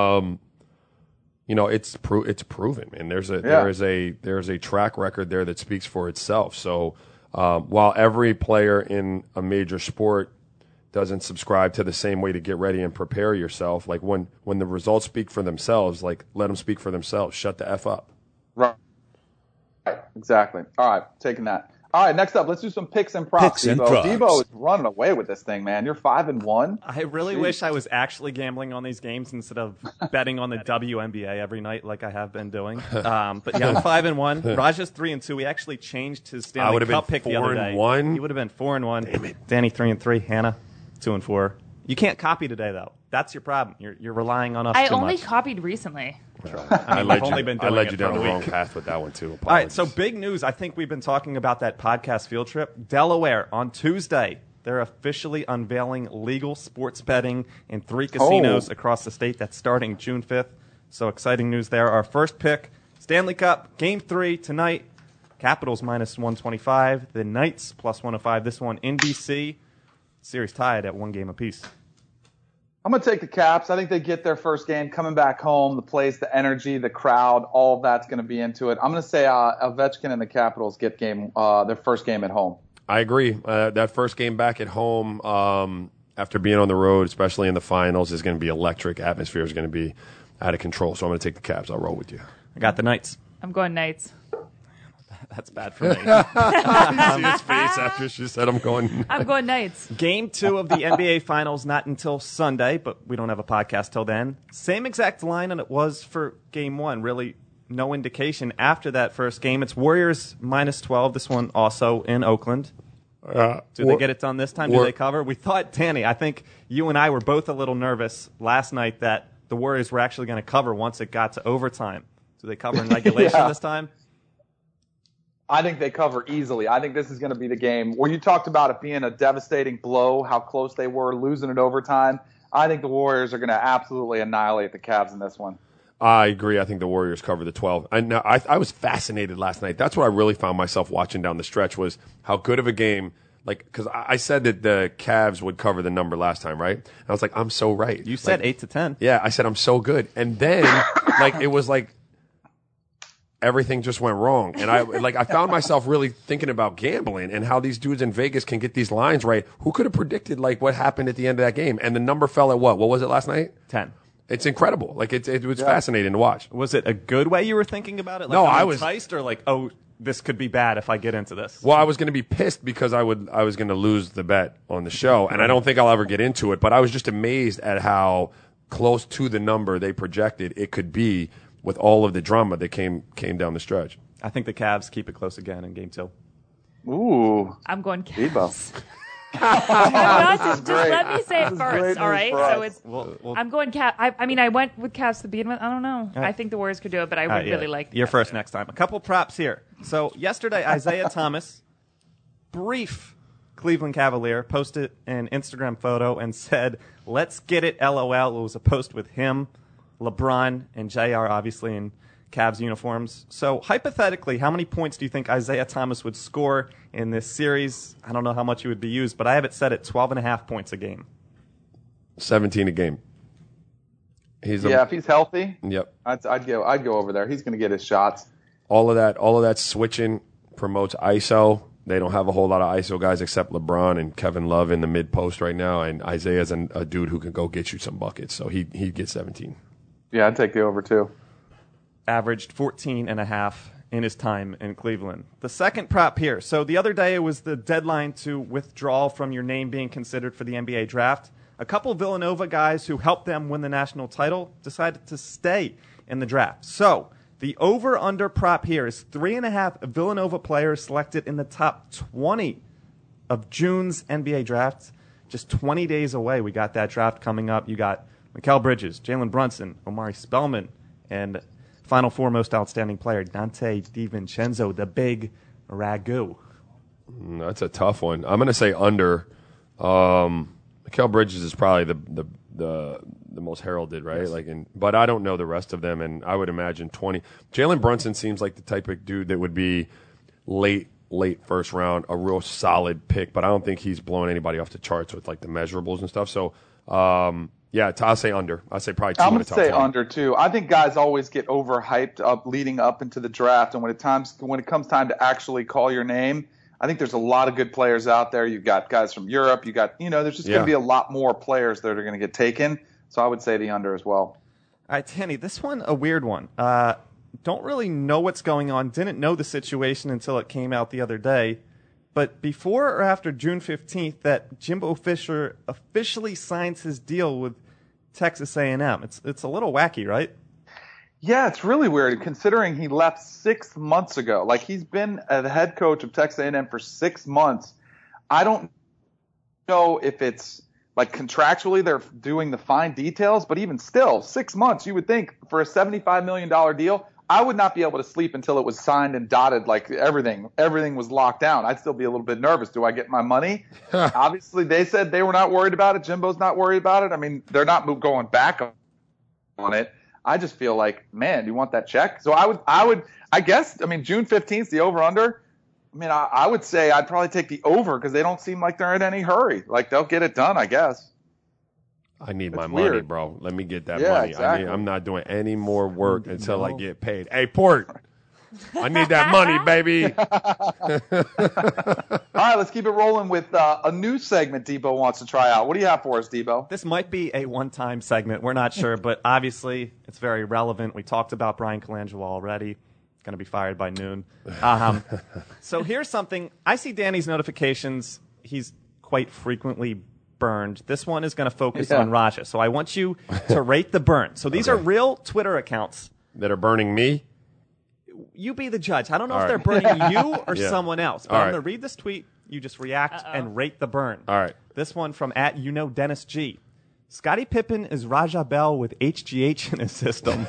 It's proven, man. There's a track record there that speaks for itself. So, while every player in a major sport doesn't subscribe to the same way to get ready and prepare yourself, like when the results speak for themselves, like let them speak for themselves. Shut the F up.
Right. Exactly. All right. Taking that. All right, next up, let's do some picks and props. Debo is running away with this thing, man. You're 5-1.
I really wish I was actually gambling on these games instead of betting on the WNBA every night like I have been doing. But yeah, I'm 5-1. Raja's 3-2. He actually changed his Stanley Cup pick the other day. He would have been 4-1. Damn it. Danny 3-3. Hannah 2-4. You can't copy today though. That's your problem. You're relying on us too much.
I only copied recently.
I led you down the wrong path with that one too.
Apologies. All right, so big news. I think we've been talking about that podcast field trip. Delaware on Tuesday. They're officially unveiling legal sports betting in 3 casinos across the state. That's starting June 5th. So exciting news there. Our first pick, Stanley Cup, Game 3 tonight. Capitals -125. The Knights +105. This one in D.C. Series tied at 1 game apiece.
I'm going to take the Caps. I think they get their first game coming back home. The place, the energy, the crowd, all of that's going to be into it. I'm going to say Ovechkin and the Capitals get their first game at home.
I agree. That first game back at home, after being on the road, especially in the finals, is going to be electric. Atmosphere is going to be out of control. So I'm going to take the Cavs. I'll roll with you.
I got the Knights.
I'm going Knights.
That's bad for me.
See his face after she said I'm going.
I'm going Knights.
Game 2 of the NBA Finals not until Sunday, but we don't have a podcast till then. Same exact line and it was for Game 1. Really no indication after that first game. It's Warriors -12. This one also in Oakland. Do they get it done this time? Do they cover? We thought, Danny, I think you and I were both a little nervous last night that the Warriors were actually going to cover once it got to overtime. Do they cover in regulation this time?
I think they cover easily. I think this is going to be the game where you talked about it being a devastating blow, how close they were losing it overtime. I think the Warriors are going to absolutely annihilate the Cavs in this one.
I agree. I think the Warriors cover the 12. I was fascinated last night. That's what I really found myself watching down the stretch was how good of a game. Like, because I said that the Cavs would cover the number last time, right? And I was like, I'm so right.
You said 8 to 10.
Yeah, I said I'm so good. And then, it was like everything just went wrong. And I found myself really thinking about gambling and how these dudes in Vegas can get these lines right. Who could have predicted what happened at the end of that game? And the number fell at what? What was it last night?
10.
It's incredible. It was fascinating to watch.
Was it a good way you were thinking about it?
No,
I
was
enticed or this could be bad if I get into this.
Well, I was going to be pissed because I was going to lose the bet on the show, and I don't think I'll ever get into it. But I was just amazed at how close to the number they projected it could be with all of the drama that came down the stretch.
I think the Cavs keep it close again in Game 2.
Ooh,
I'm going Cavs.
Debo.
Just let me say it first, all right? So it's I'm going Cavs. I went with Cavs to begin with. I don't know.
Right.
I think the Warriors could do it, but I would really like
You're first next time. A couple props here. So yesterday, Isaiah Thomas, brief Cleveland Cavalier, posted an Instagram photo and said, "Let's get it, LOL." It was a post with him, LeBron, and JR, obviously, in Cavs uniforms. So hypothetically, how many points do you think Isaiah Thomas would score in this series? I don't know how much he would be used, but I have it set at 12.5 points a game.
17 a game.
If he's healthy.
Yep.
I'd go over there. He's going to get his shots.
All of that switching promotes ISO. They don't have a whole lot of ISO guys except LeBron and Kevin Love in the mid post right now, and Isaiah's a dude who can go get you some buckets, so he'd get 17.
Yeah, I'd take the over too.
Averaged 14.5 in his time in Cleveland. The second prop here. So the other day it was the deadline to withdraw from your name being considered for the NBA draft. A couple Villanova guys who helped them win the national title decided to stay in the draft. So the over-under prop here is 3.5 Villanova players selected in the top 20 of June's NBA draft. Just 20 days away, we got that draft coming up. You got Mikal Bridges, Jalen Brunson, Omari Spellman, and Final Four most outstanding player, Dante DiVincenzo, the big ragu.
That's a tough one. I'm going to say under. Mikal Bridges is probably the most heralded, right?
Yes.
But I don't know the rest of them, and I would imagine 20. Jalen Brunson seems like the type of dude that would be late first round, a real solid pick, but I don't think he's blowing anybody off the charts with the measurables and stuff. So, I'll say under. I'll say probably 2
I'm
in
going
the
to
top
say
20.
under too. I think guys always get overhyped up leading up into the draft, and when it comes time to actually call your name, I think there's a lot of good players out there. You've got guys from Europe. There's just going to be a lot more players that are going to get taken. So I would say the under as well.
All right, Tanny, this one, a weird one. Don't really know what's going on. Didn't know the situation until it came out the other day. But before or after June 15th, that Jimbo Fisher officially signs his deal with Texas A&M. It's a little wacky, right?
Yeah, it's really weird considering he left 6 months ago. He's been the head coach of Texas A&M for 6 months. I don't know if it's contractually they're doing the fine details, but even still, 6 months, you would think for a $75 million deal, I would not be able to sleep until it was signed and dotted, everything was locked down. I'd still be a little bit nervous. Do I get my money? Obviously, they said they were not worried about it. Jimbo's not worried about it. I mean, they're not going back on it. I just feel man, you want that check? So I guess, June 15th, the over-under. I would say I'd probably take the over because they don't seem like they're in any hurry. They'll get it done, I guess.
I need my
weird.
money, bro. Let me get that
Yeah,
money.
exactly.
I'm not doing any more work until I get paid. Hey, Port, I need that money, baby.
All right, let's keep it rolling with a new segment Debo wants to try out. What do you have for us, Debo?
This might be a one-time segment. We're not sure, but obviously it's very relevant. We talked about Brian Colangelo already. Going to be fired by noon. So here's something. I see Danny's notifications. He's quite frequently burned. This one is going to focus on Raja. So I want you to rate the burn. So these are real Twitter accounts.
That are burning me?
You be the judge. I don't know if they're burning you or someone else. But I'm going to read this tweet. You just react and rate the burn.
All right.
This one from @Dennis G. Scottie Pippen is Raja Bell with HGH in his system.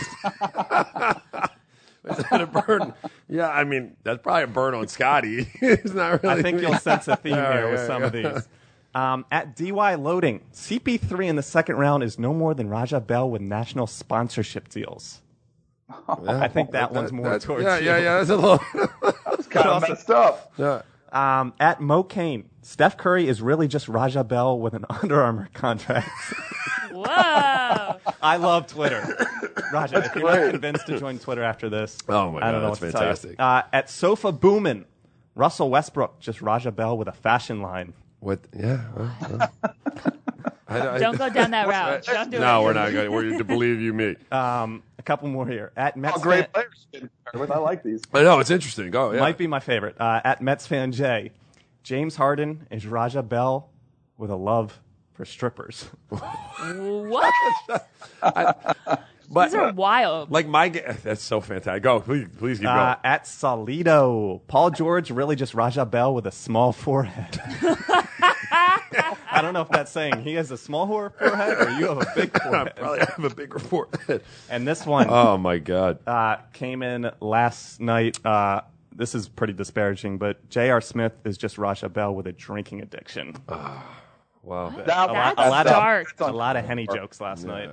Is that a burn? Yeah, I mean, that's probably a burn on Scotty. It's not really.
I think you'll sense a theme here with some of these. @DY Loading, CP3 in the second round is no more than Raja Bell with national sponsorship deals. I think that one's more towards you.
Yeah, that's a little.
That's kind of messed up.
Yeah.
@Mo Kane, Steph Curry is really just Raja Bell with an Under Armour contract.
Whoa.
I love Twitter. Raja, if you're not convinced to join Twitter after this,
oh my God,
I don't know
that's
what
fantastic.
To tell you. @Sofa Boomin, Russell Westbrook, just Raja Bell with a fashion line.
What? Yeah.
Don't go down that route. Don't do it.
No, we're not going. We're to believe you me.
A couple more here. @Mets
Great players. I like these.
I know, it's interesting. Go. Yeah.
Might be my favorite. @Mets fan J, James Harden is Raja Bell with a love for strippers.
What?
But,
these are wild.
Like that's so fantastic. Go, please keep going.
@Solido, Paul George really just Raja Bell with a small forehead. I don't know if that's saying he has a small forehead or you have a big forehead.
Probably have a bigger forehead.
And this one,
oh my God,
came in last night. This is pretty disparaging, but J.R. Smith is just Raja Bell with a drinking addiction.
Wow,
a lot of Henny jokes last night.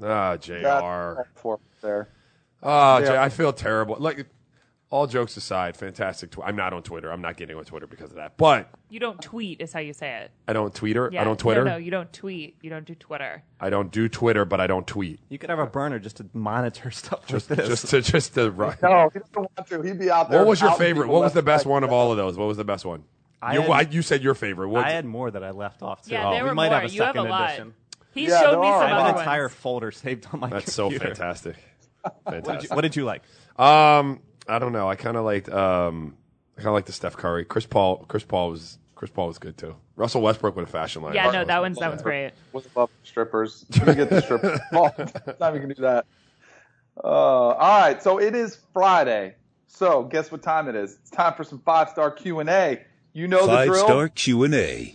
JR.
There.
I feel terrible. Like, all jokes aside, fantastic. I'm not on Twitter. I'm not getting on Twitter because of that. But
you don't tweet, is how you say it.
I don't Twitter.
Yeah.
I don't Twitter.
No, you don't tweet. You don't do Twitter.
I don't do Twitter, but I don't tweet.
You could have a burner just to monitor stuff.
Just to right.
No, he doesn't want to. He'd be out there.
What was your favorite? What was the best one of all of those? What was the best one? You said your favorite.
I had more that I left off too.
Yeah, there were
might
more.
have a
You have
second
a lot.
edition.
He showed me some
I have
other
an entire
ones.
folder saved on my
That's
computer.
so fantastic. Fantastic.
What did you like?
I don't know. I kind of liked the Steph Curry. Chris Paul was good too. Russell Westbrook with a fashion line.
Yeah, no, that one's great.
What's love strippers? You can get the strippers. Not even gonna do that. All right, so it is Friday. So guess what time it is? It's time for some 5-star Q&A. You know the drill.
5-star Q&A.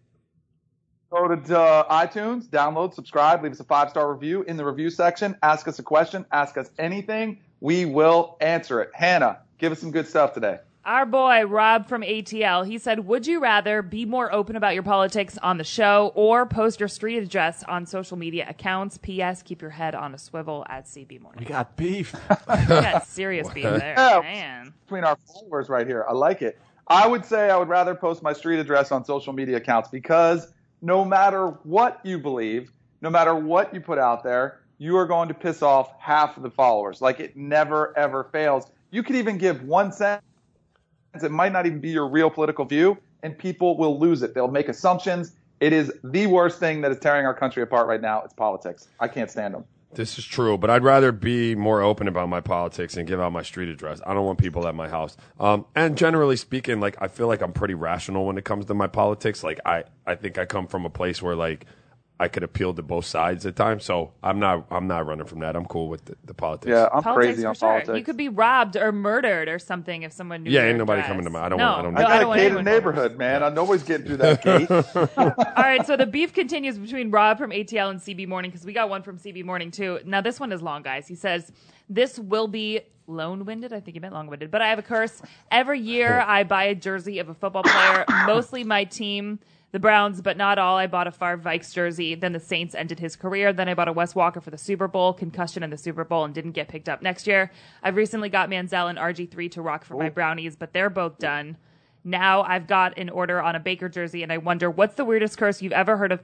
Go to iTunes, download, subscribe, leave us a 5-star review in the review section. Ask us a question, ask us anything. We will answer it. Hannah, give us some good stuff today.
Our boy, Rob from ATL, he said, would you rather be more open about your politics on the show or post your street address on social media accounts? P.S. Keep your head on a swivel at CB Morning.
We got beef.
We got serious beef there, man.
Between our followers right here. I like it. I would say I would rather post my street address on social media accounts because no matter what you believe, no matter what you put out there, you are going to piss off half of the followers. Like, it never, ever fails. You could even give one sentence. It might not even be your real political view, and people will lose it. They'll make assumptions. It is the worst thing that is tearing our country apart right now. It's politics. I can't stand them.
This is true, but I'd rather be more open about my politics and give out my street address. I don't want people at my house. And generally speaking, like, I feel like I'm pretty rational when it comes to my politics. Like, I think I come from a place where, like, I could appeal to both sides at times, so I'm not running from that. I'm cool with the politics.
Yeah, I'm
politics
crazy on
for sure.
politics.
You could be robbed or murdered or something if someone knew.
Yeah,
your
ain't nobody
address.
coming to my. I don't
I
want
got a gated neighborhood, man. Nobody's getting through that gate.
All right, so the beef continues between Rob from ATL and CB Morning because we got one from CB Morning too. Now this one is long, guys. He says this will be lone-winded. I think he meant long-winded, but I have a curse. Every year I buy a jersey of a football player, mostly my team. The Browns, but not all. I bought a Favre Vikes jersey. Then the Saints ended his career. Then I bought a Wes Walker for the Super Bowl, concussion in the Super Bowl, and didn't get picked up next year. I've recently got Manziel and RG3 to rock for my Brownies, but they're both done. Now I've got an order on a Baker jersey, and I wonder, what's the weirdest curse you've ever heard of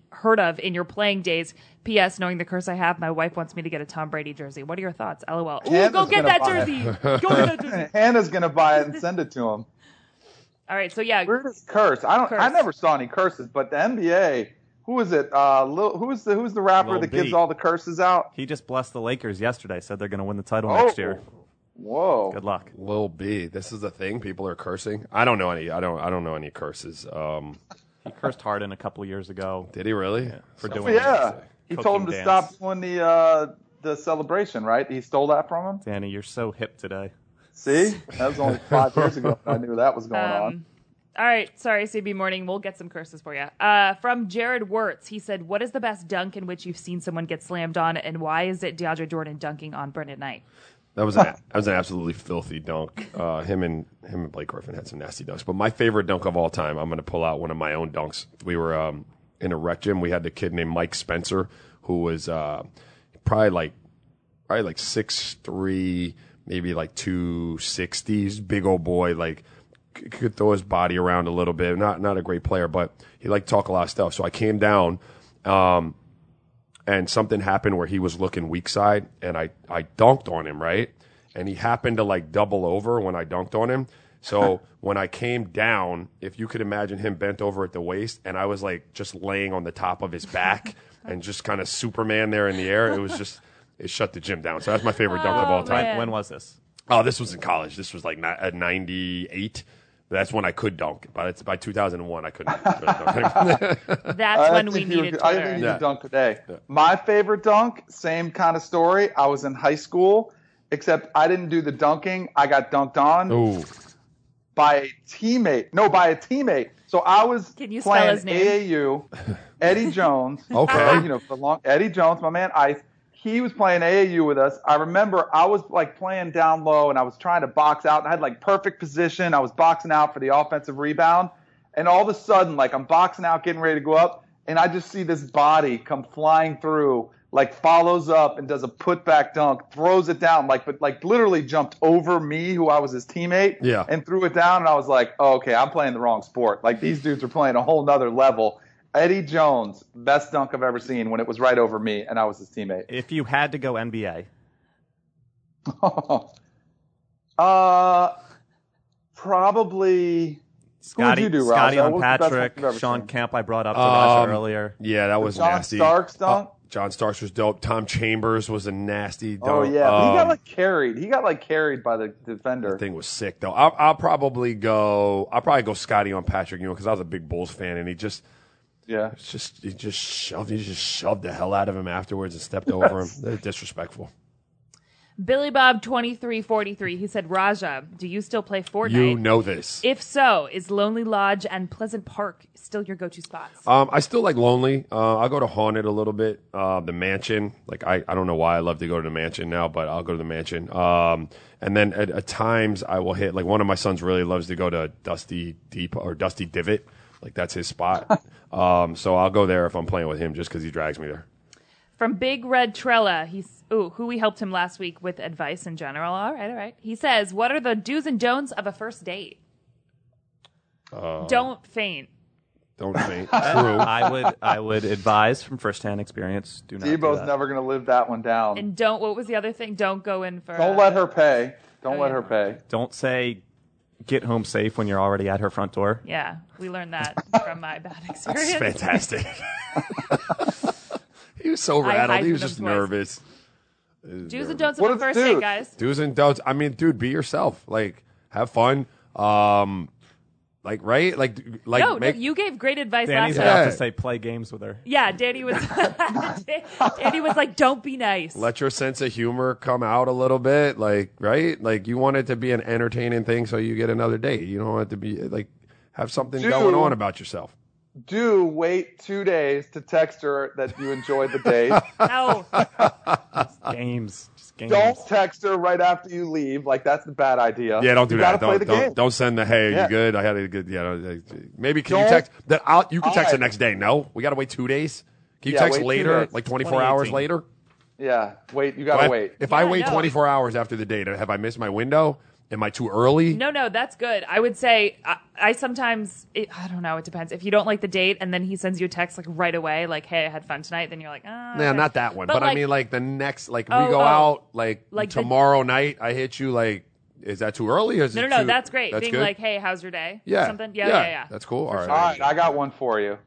heard of in your playing days. P.S. Knowing the curse I have, my wife wants me to get a Tom Brady jersey. What are your thoughts? LOL. Ooh, go get that jersey. Go get that jersey.
Hannah's going to buy it and send it to him.
All right, so yeah.
Where does curse? I never saw any curses, but the NBA, who is it? Who's the rapper
Lil
that
B.
gives all the curses out?
He just blessed the Lakers yesterday. Said they're going to win the title next year.
Whoa.
Good luck.
Lil B. This is the thing. People are cursing. I don't know any. I don't know any curses.
He cursed Harden a couple years ago.
Did he really?
Yeah, for doing
He told him to stop doing the celebration, right? He stole that from him?
Danny, you're so hip today.
See? That was only 5 years ago. I knew that was going on.
All right. Sorry, CB Morning. We'll get some curses for you. From Jared Wirtz, he said, what is the best dunk in which you've seen someone get slammed on, and why is it DeAndre Jordan dunking on Brendan Knight?
That was an absolutely filthy dunk. Him and Blake Griffin had some nasty dunks. But my favorite dunk of all time, I'm going to pull out one of my own dunks. We were in a rec gym. We had the kid named Mike Spencer, who was probably like 6'3", maybe like 260. He's a big old boy, like could throw his body around a little bit. Not a great player, but he liked to talk a lot of stuff. So I came down, and something happened where he was looking weak side, and I dunked on him, right? And he happened to like double over when I dunked on him. So when I came down, if you could imagine him bent over at the waist, and I was like just laying on the top of his back and just kind of Superman there in the air, it shut the gym down. So that's my favorite dunk of all time.
When was this?
Oh, this was in college. This was like at 98. That's when I could dunk. But by 2001, I couldn't really dunk.
That's when we needed Twitter.
I think you need to dunk today. Yeah. My favorite dunk, same kind of story. I was in high school, except I didn't do the dunking. I got dunked on.
Ooh.
By a teammate. So I was
Can
playing
his name?
AAU. Eddie Jones.
Okay.
Eddie Jones, my man Ice. He was playing AAU with us. I remember I was like playing down low and I was trying to box out and I had like perfect position. I was boxing out for the offensive rebound. And all of a sudden, like I'm boxing out, getting ready to go up. And I just see this body come flying through, like follows up and does a putback dunk, throws it down, but literally jumped over me, who I was his teammate, and threw it down. And I was like, oh, okay, I'm playing the wrong sport. Like these dudes are playing a whole nother level. Eddie Jones, best dunk I've ever seen when it was right over me and I was his teammate.
If you had to go NBA.
Probably
Scotty,
who'd you do,
Scotty
Raja?
on Patrick, Sean Kemp I brought up to Raja earlier.
Yeah, that was
John
nasty.
Starks dunk?
John Starks was dope. Tom Chambers was a nasty dunk.
Oh, yeah. But he got carried by the defender.
The thing was sick, though. I'll probably go Scotty on Patrick, because I was a big Bulls fan, and he just shoved the hell out of him afterwards and stepped over him. They're disrespectful.
Billy Bob 2343. He said, Raja, do you still play Fortnite?
You know this.
If so, is Lonely Lodge and Pleasant Park still your go-to spots?
I still like Lonely. I'll go to Haunted a little bit. The Mansion. Like I don't know why I love to go to the Mansion now, but I'll go to the Mansion. And then at times I will hit, like one of my sons really loves to go to Dusty Divot. Like that's his spot. So I'll go there if I'm playing with him just because he drags me there.
From Big Red Trella, who we helped him last week with advice in general. All right. He says, what are the do's and don'ts of a first date? Don't faint.
Don't faint. True.
I would advise from firsthand experience. Do not.
Debo's
do
never going to live that one down.
And what was the other thing? Don't go in for.
Don't let her pay. Let her pay.
Don't say get home safe when you're already at her front door.
Yeah, we learned that from my bad experience.
That's fantastic. He was so rattled. He was just nervous.
Do's and don'ts of a first date, guys.
Do's and don'ts. I mean, dude, be yourself. Like, have fun. Right?
No, you gave great advice
Danny's
last time.
about to say play games with her.
Yeah, Danny was like, don't be nice.
Let your sense of humor come out a little bit. Right? Like, you want it to be an entertaining thing so you get another date. You don't want it to be, have something going on about yourself.
Do wait 2 days to text her that you enjoyed the date.
No.
Just games.
Don't text her right after you leave. That's a bad idea.
Yeah, don't do that.
Play the game.
Don't send the hey. Are you good? I had a good. Maybe can you text that? You can text the next day. No, we got to wait 2 days. Can you text later, like 24 hours later?
Yeah, wait. You got to wait.
If I wait 24 hours after the date, have I missed my window? Am I too early?
No, that's good. I would say I sometimes, I don't know, it depends. If you don't like the date and then he sends you a text like right away, like, hey, I had fun tonight, then you're like,
Nah, not that one. But like, I mean, like the next, like we
Oh,
go
oh.
out, like
Like
tomorrow night, I hit you, like, is that too early? Or is it
No,
too-
that's great.
That's
Being
good?
like, hey, how's your day?
Yeah.
Or something. Yeah.
That's cool. All
All right, I got one for you.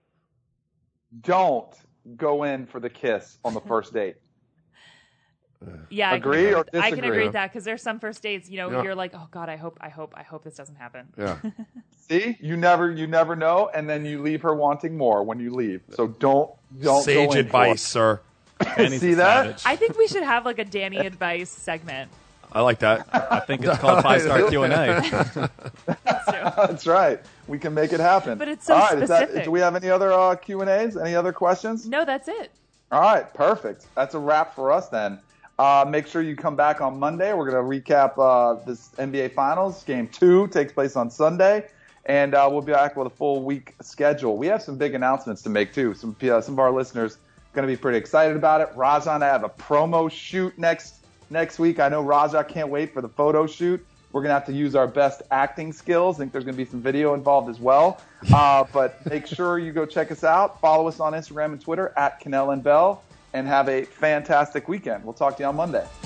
Don't go in for the kiss on the first date.
Yeah,
Agree or
I can
disagree?
agree with that because there's some first dates,
Yeah.
you're like, oh God, I hope this doesn't happen.
Yeah.
See, you never know, and then you leave her wanting more when you leave. So don't
Sage
go in
advice,
for
sir.
it. See that?
I think we should have like a Danny advice segment.
I like that.
I think it's called 5-star Q&A.
That's right. We can make it happen.
But it's so
All right,
specific.
do we have any other Q&As? Any other questions?
No, that's it.
All right, perfect. That's a wrap for us then. Make sure you come back on Monday. We're going to recap this NBA Finals. Game 2 takes place on Sunday, and we'll be back with a full week schedule. We have some big announcements to make, too. Some of our listeners going to be pretty excited about it. Raja and I have a promo shoot next week. I know Raja can't wait for the photo shoot. We're going to have to use our best acting skills. I think there's going to be some video involved as well. But make sure you go check us out. Follow us on Instagram and Twitter @Cannell and Bell. And have a fantastic weekend. We'll talk to you on Monday.